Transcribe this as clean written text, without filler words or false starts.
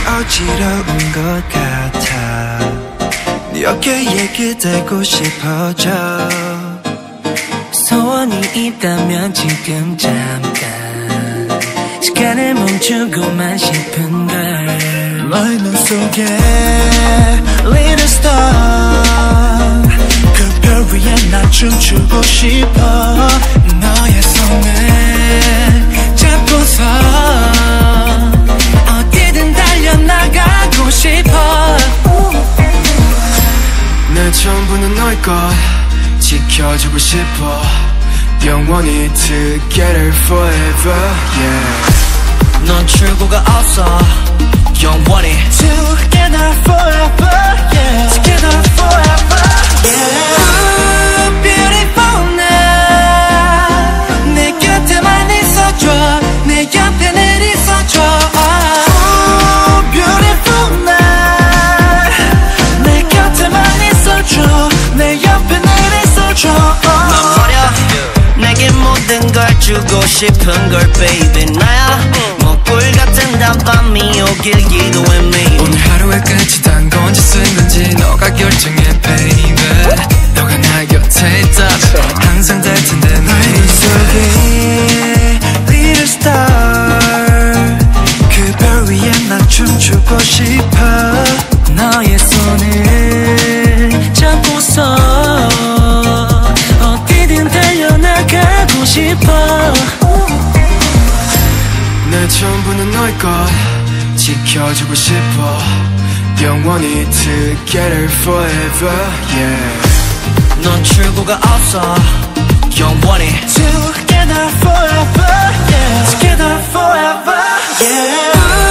어지러운 것 같아. 네 어깨에 기대고 싶어져. 소원이 있다면 지금 잠깐 시간을 멈추고만 싶은걸. 너의 눈 속에 Little Star 그 별 위에 나 춤추고 싶어. 너의 손을 잡고서 어디든 달려나가고 싶어. 내 전부는 너의 것 지켜주고 싶어. 영원히 together forever yeah. 넌 출구가 없어. 영원히 together forever yeah. Together forever yeah. Ooh, beautiful now 내 곁에만 있어줘. 내 옆에는 있어줘. Ooh, beautiful now 내 곁에만 있어줘. 내 옆에는 있어줘. 넌 버려 내게 모든 걸 주고 싶은 걸 baby 나야. 먹불 같은 단밤이 오길 기도해 me. 오늘 하루의 끝이 단 건지 쓴 건지 너가 결정해 baby. 너가 나 곁에 있다면 항상 될 텐데. 너의 눈 속에 Little Star 그 별 위에 난 춤추고 싶어. 너의 손을 잡고서 어디든 달려나가고 싶어. 내 전부는 너의 것 지켜주고 싶어. 영원히 together forever yeah. 넌 출구가 없어. 영원히 together forever yeah. Together forever yeah.